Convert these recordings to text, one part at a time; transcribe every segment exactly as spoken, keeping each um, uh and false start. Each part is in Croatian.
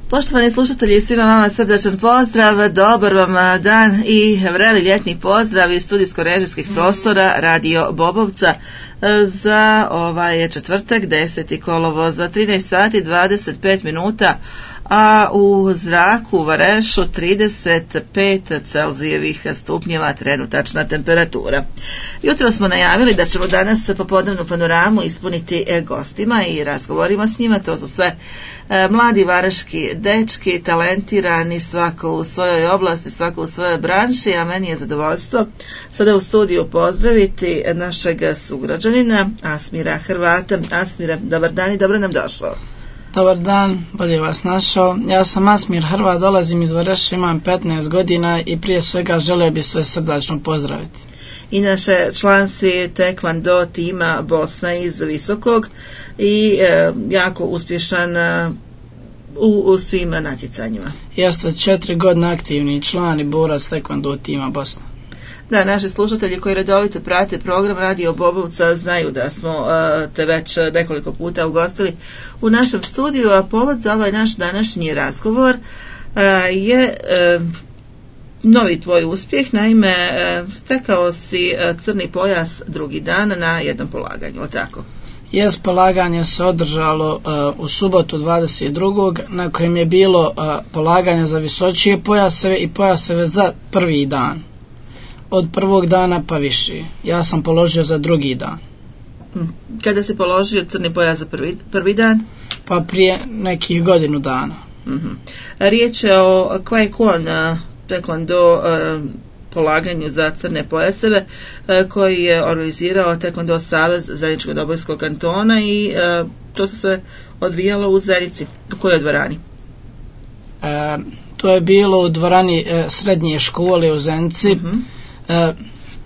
Poštovani slušatelji, svima vama srdačan pozdrav, dobar vam dan i vreli ljetni pozdrav iz studijsko-režijskih prostora Radio Bobovca za ovaj četvrtak, deseti kolovoz, za trinaest sati dvadeset pet minuta, a u zraku u Varešu trideset pet Celzijevih stupnjeva trenutačna temperatura. Jutro smo najavili da ćemo danas popodnevnu panoramu ispuniti gostima i razgovorima s njima. To su sve mladi vareški dečki, talentirani, svako u svojoj oblasti, svako u svojoj branši, a meni je zadovoljstvo sada u studiju pozdraviti našeg sugrađanina Asmira Hrvata. Asmire, dobar dan i dobro nam došao. Dobar dan, bolje vas našao. Ja sam Asmir Hrvat, dolazim iz Vareša, imam petnaest godina i prije svega želio bih sve srdačno pozdraviti. Inače, član si Taekwondo tima Bosna iz Visokog i e, jako uspješan e, u, u svim natjecanjima. Jeste četiri godine aktivni član i borac Taekwondo tima Bosna. Da, naši slušatelji koji redovito prate program Radio Bobovca znaju da smo uh, te već nekoliko puta ugostili u našem studiju, a povod za ovaj naš današnji razgovor uh, je uh, novi tvoj uspjeh. Naime, uh, stekao si uh, crni pojas drugi dan na jednom polaganju, o tako? Jes, polaganje se održalo uh, u subotu dvadeset drugog na kojem je bilo uh, polaganje za visočije pojaseve i pojaseve za prvi dan. Od prvog dana pa više. Ja sam položio za drugi dan. Kada si položio crni pojas za prvi, prvi dan? Pa prije nekih godinu dana. Uh-huh. Riječ je o Kwai-Kwon Taekwondo uh, polaganju za crne pojaseve uh, koji je organizirao Taekwondo savez zajedničkog odbojskog kantona i uh, to se sve odvijalo u Zenici. U kojoj dvorani? E, to je bilo u dvorani e, srednje škole u Zenici. Uh-huh. E,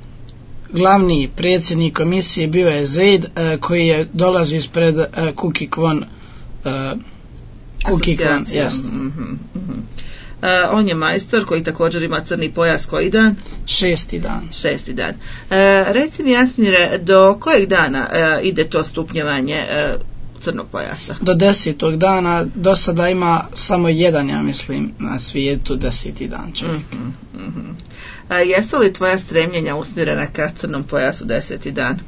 glavni predsjednik komisije bio je Zaid, e, koji je dolazi ispred e, Kwai-Kwon e, Kwai-Kwon, jest. Mm-hmm, mm-hmm. E, on je majstor koji također ima crni pojas koji dan? Šesti dan. Šesti dan. E, reci mi, Asmire, do kojeg dana e, ide to stupnjevanje e, crnog pojasa? Do desetog dana. Do sada ima samo jedan, ja mislim, na svijetu deseti dan čovjek. Mm-hmm, mm-hmm. A jesu li tvoja stremljenja usmjerena ka crnom pojasu deseti dan?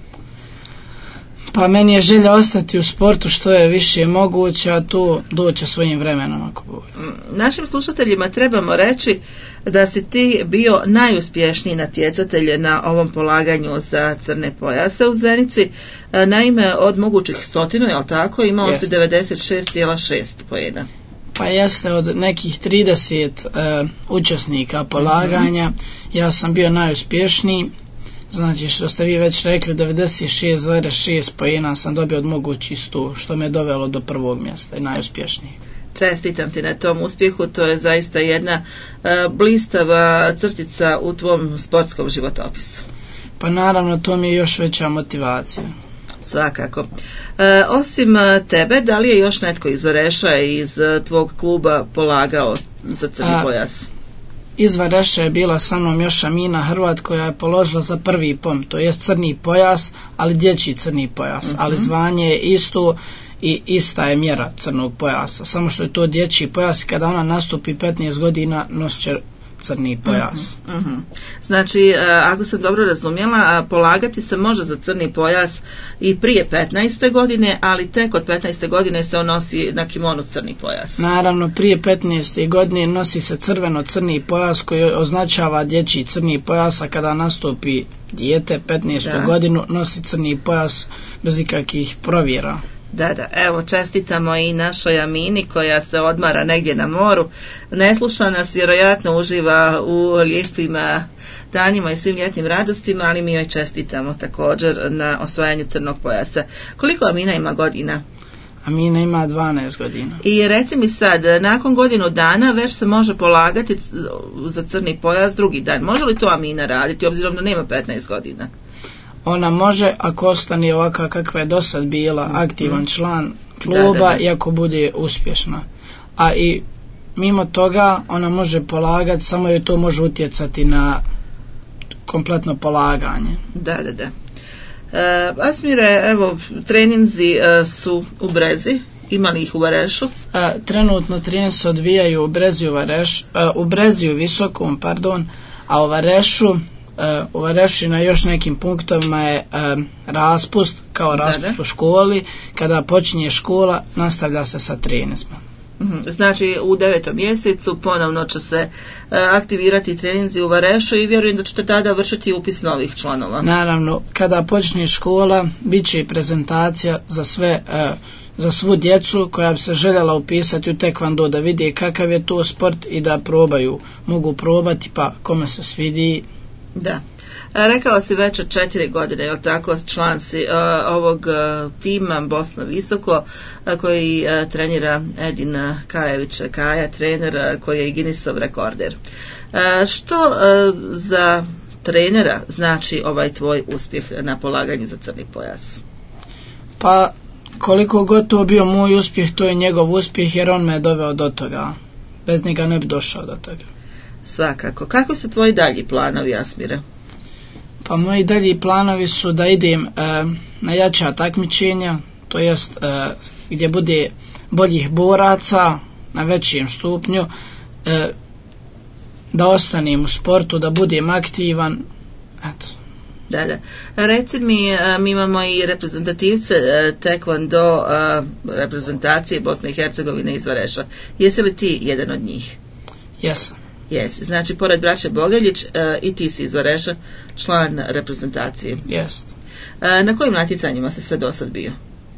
Pa meni je želja ostati u sportu što je više moguće, a tu doće svojim vremenom ako bude. Našim slušateljima trebamo reći da si ti bio najuspješniji natjecatelj na ovom polaganju za crne pojase u Zenici. Naime, od mogućih stotinu, je li tako, imao si devedeset šest zarez šest poena. Pa jeste, od nekih trideset uh, učesnika polaganja, mm-hmm. ja sam bio najuspješniji. Znači, što ste vi već rekli, devedeset šest zarez šest poena sam dobio od mogućih sto, što me dovelo do prvog mjesta i najuspješnijeg. Čestitam ti na tom uspjehu, to je zaista jedna uh, blistava crtica u tvom sportskom životopisu. Pa naravno, to mi je još veća motivacija. Svakako. E, osim tebe, da li je još netko iz Vareša iz tvog kluba polagao za crni A, pojas? Iz Vareša je bila sa mnom još Amina Hrvat koja je položila za prvi pom, to je crni pojas, ali dječji crni pojas, uh-huh. ali zvanje je isto i ista je mjera crnog pojasa, samo što je to dječji pojas i kada ona nastupi petnaest godina nosit će crni pojas. Uh-huh, uh-huh. Znači, ako sam dobro razumjela, polagati se može za crni pojas i prije petnaeste godine, ali tek od petnaeste godine se on nosi na kimonu crni pojas. Naravno, prije petnaeste godine nosi se crveno-crni pojas koji označava dječji crni pojas, a kada nastupi dijete petnaestu godinu nosi crni pojas bez ikakvih provjera. Da, da, evo čestitamo i našoj Amini koja se odmara negdje na moru, ne sluša nas, vjerojatno uživa u lijepim danima i svim ljetnim radostima, ali mi joj čestitamo također na osvajanju crnog pojasa. Koliko Amina ima godina? Amina ima dvanaest godina. I reci mi sad, nakon godinu dana već se može polagati za crni pojas drugi dan. Može li to Amina raditi, obzirom da nema petnaest godina? Ona može, ako ostane ovaka kakva je do sad bila, aktivan član kluba, da, da, da. I ako bude uspješna. A i mimo toga ona može polagati, samo joj to može utjecati na kompletno polaganje. Da, da, da. E, Asmire, evo, treninzi e, su u brezi Ima li ih u Varešu? A, trenutno treninzi se odvijaju u Breziju, Vareš, a, u Breziju Visokom, pardon, a u Varešu, a, u Varešu na još nekim punktovima je a, raspust, kao raspust da, da. u školi. Kada počinje škola, nastavlja se sa treninzima. Znači u devetom mjesecu ponovno će se uh, aktivirati treninzi u Varešu i vjerujem da ćete tada vršiti upis novih članova. Naravno, kada počne škola, bit će i prezentacija za sve, uh, za svu djecu koja bi se željela upisati u tekvando, da vidi kakav je to sport i da probaju, mogu probati, pa kome se svidi. Da. Rekao si već od četiri godine, je li tako, član si uh, ovog uh, tima Bosna Visoko uh, koji uh, trenira Edin Kajević Kaja, trener uh, koji je i Guinnessov rekorder. Uh, što uh, za trenera znači ovaj tvoj uspjeh na polaganju za crni pojas? Pa koliko god to bio moj uspjeh, to je njegov uspjeh jer on me je doveo do toga. Bez njega ne bi došao do toga. Svakako. Kakvi su tvoji dalji planovi, Asmire? Pa moji dalji planovi su da idem e, na jača takmičenja, to jest e, gdje bude boljih boraca na većem stupnju, e, da ostanem u sportu, da budem aktivan. Eto. Da, da. Reci mi, mi imamo i reprezentativce tekvando reprezentacije Bosne i Hercegovine iz Vareša. Jesi li ti jedan od njih? Jesam. Jesi. Znači, pored braće Bogeljić, i ti si iz Vareša član reprezentacije. Jest. Na kojim natjecanjima si sve do sad bio?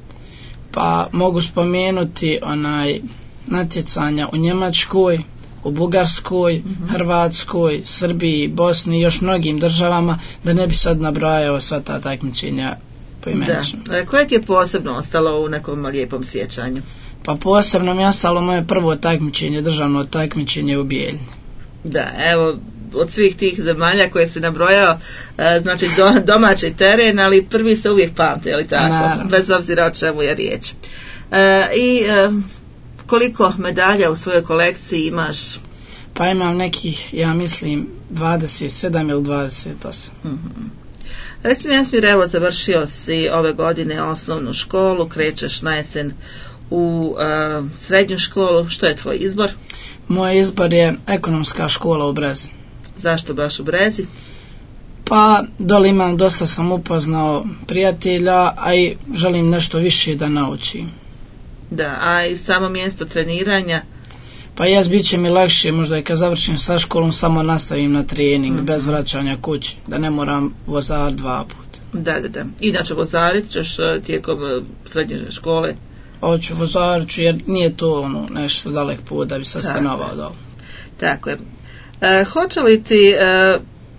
Pa mogu spomenuti onaj natjecanja u Njemačkoj, u Bugarskoj, mm-hmm. Hrvatskoj, Srbiji, Bosni i još mnogim državama, da ne bi sad nabrajao sva ta takmičenja poimenično. Da. Koje ti je posebno ostalo u nekom lijepom sjećanju? Pa posebno mi je ostalo moje prvo takmičenje, državno takmičenje u Bijeljni. Da, evo, od svih tih zemalja koje si nabrojao, znači do, domaći teren, ali prvi se uvijek pamte, je li tako? Naravno. Bez obzira o čemu je riječ. E, I e, koliko medalja u svojoj kolekciji imaš? Pa imam nekih, ja mislim, dvadeset sedam ili dvadeset osam. Mm-hmm. Reci mi, Asmir, evo, završio si ove godine osnovnu školu, krećeš na jesen u uh, srednju školu. Što je tvoj izbor? Moj izbor je ekonomska škola u Brezi. Zašto baš u Brezi? Pa dole imam, dosta sam upoznao prijatelja, a i želim nešto više da naučim. Da, a i samo mjesto treniranja? Pa jes, bit će mi lakše, možda i kad završim sa školom samo nastavim na trening, mm-hmm. bez vraćanja kući, da ne moram vozar dva puta. Da, da, da. Inače vozarit ćeš tijekom srednje škole? Hoću vozarit ću, jer nije to ono nešto dalek put da bi se stanovao dole. Tako je. E, hoće li ti e,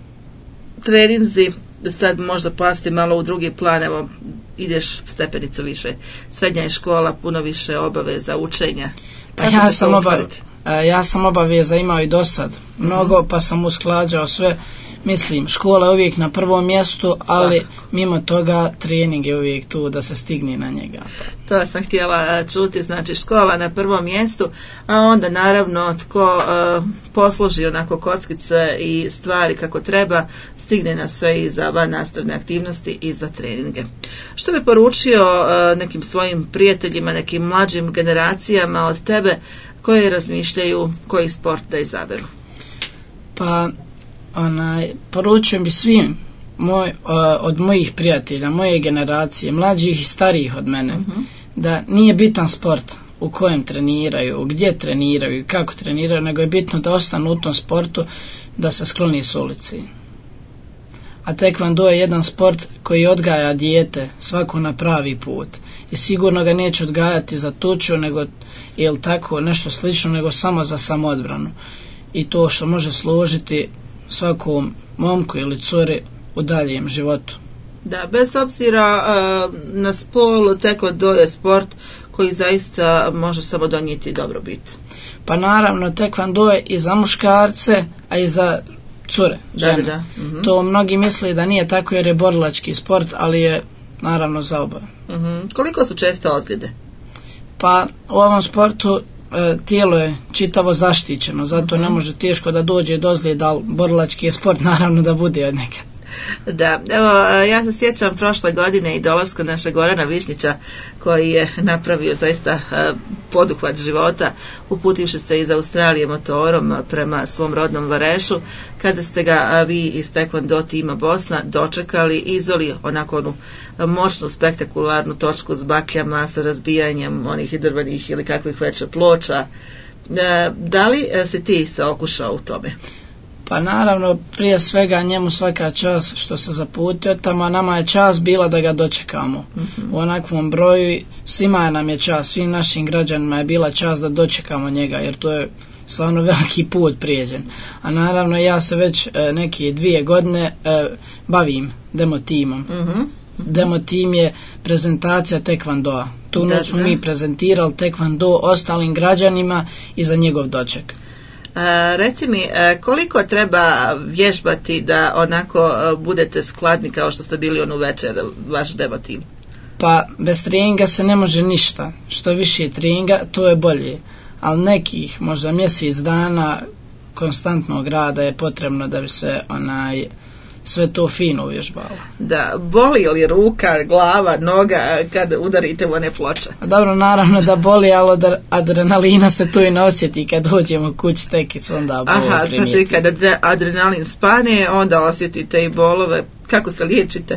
treninzi sad možda pasti malo u drugi plan, evo ideš stepenicu više, srednja je škola, puno više obaveza, učenja? Pa ja sam, obav, ja sam obaveza imao i do sad mnogo, mm-hmm. pa sam usklađao sve. Mislim, škola je uvijek na prvom mjestu, ali svakako. Mimo toga trening je uvijek tu da se stigne na njega. To sam htjela čuti, znači škola na prvom mjestu, a onda naravno tko uh, posloži onako kockice i stvari kako treba, stigne na sve i za van nastavne aktivnosti i za treninge. Što bi poručio uh, nekim svojim prijateljima, nekim mlađim generacijama od tebe koji razmišljaju koji sport da izaberu? Pa onaj, poručujem bi svim moj, uh, od mojih prijatelja, moje generacije, mlađih i starijih od mene, uh-huh. da nije bitan sport u kojem treniraju, gdje treniraju, kako treniraju, nego je bitno da ostanu u tom sportu, da se skloni s ulici. A tekvando je jedan sport koji odgaja dijete svako na pravi put i sigurno ga neće odgajati za tuču, nego ili tako nešto slično, nego samo za samoodbranu. I to što može služiti svakom momku ili curi u daljem životu. Da, bez obzira uh, na spol, tekvando je sport koji zaista može samo donijeti dobrobit. Pa naravno, tekvando je i za muškarce, a i za cure, žene. Da, da. Uh-huh. To mnogi misle da nije tako jer je borilački sport, ali je naravno za oba. Uh-huh. Koliko su često ozljede? Pa u ovom sportu tijelo je čitavo zaštićeno, zato mm-hmm. ne može teško da dođe do ozljeda, ali borilački je sport naravno da bude od nekad. Da, evo, ja se sjećam prošle godine i dolaska našeg Gorana Višnjića koji je napravio zaista poduhvat života uputivši se iz Australije motorom prema svom rodnom Varešu, kada ste ga vi iz Taekwondo tima Bosna dočekali i izveli onako onu moćnu spektakularnu točku s bakljama, sa razbijanjem onih drvenih ili kakvih već ploča. Da li si ti se okušao u tome? Pa naravno, prije svega njemu svaka čast što se zaputio tamo, a nama je čast bila da ga dočekamo. Mm-hmm. U onakvom broju svima nam je čast, svim našim građanima je bila čast da dočekamo njega, jer to je stvarno veliki put prijeđen. A naravno ja se već e, neke dvije godine e, bavim demo timom. Mm-hmm. Demo tim je prezentacija Taekwondoa. Tu noć smo mi prezentirali Taekwondo ostalim građanima i za njegov doček. A, reci mi, koliko treba vježbati da onako budete skladni kao što ste bili onu večer, vaš demo tim? Pa bez treninga se ne može ništa. Što više treninga, to je bolje. Ali nekih, možda mjesec dana konstantnog rada je potrebno da bi se onaj sve to fino uvježbalo. Da, boli li ruka, glava, noga kad udarite u one ploče? Dobro, naravno da boli, ali od adrenalina se tu i ne osjeti kad dođemo kući tekic, onda boli. Aha, primijeti. Znači kad adrenalin spane, onda osjetite i bolove. Kako se liječite?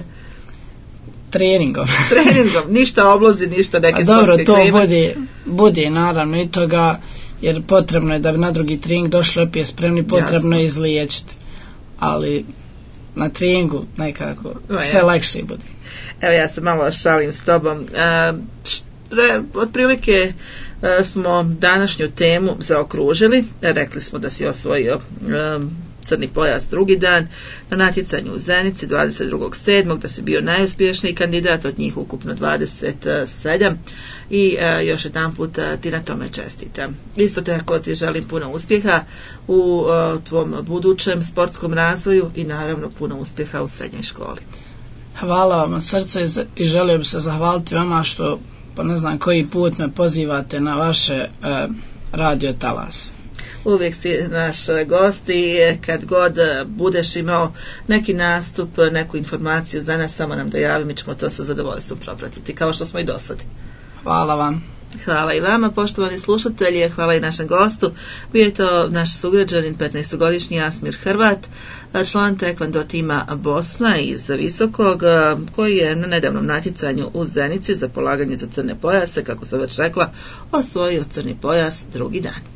Treningom. Treningom, ništa oblozi, ništa neke sportske kreme. Dobro, to kreme. bude, bude naravno i toga, jer potrebno je da bi na drugi trening došli opet spremni, potrebno je izliječiti. Ali na treningu nekako no, sve ja. lakše bude. Evo ja se malo šalim s tobom. E, štre, otprilike e, smo današnju temu zaokružili. E, rekli smo da si osvojio e, crni pojas drugi dan na natjecanju u Zenici dvadeset drugog sedmog da si bio najuspješniji kandidat od njih ukupno dvadeset sedam i e, još jedan put ti na tome čestitam. Isto tako ti želim puno uspjeha u e, tvom budućem sportskom razvoju i naravno puno uspjeha u srednjoj školi. Hvala vam od srca i želio bih se zahvaliti vama što pa ne znam koji put me pozivate na vaše e, radio talas. Uvijek si naš gost i kad god budeš imao neki nastup, neku informaciju za nas, samo nam dojavi, mi ćemo to sa zadovoljstvom propratiti, kao što smo i do sad. Hvala vam. Hvala i vama, poštovani slušatelji, hvala i našem gostu. Bio je to naš sugrađanin, petnaestogodišnji Asmir Hrvat, član Taekwondo tima Bosna iz Visokog, koji je na nedavnom natjecanju u Zenici za polaganje za crne pojase, kako sam već rekla, osvojio crni pojas drugi dan.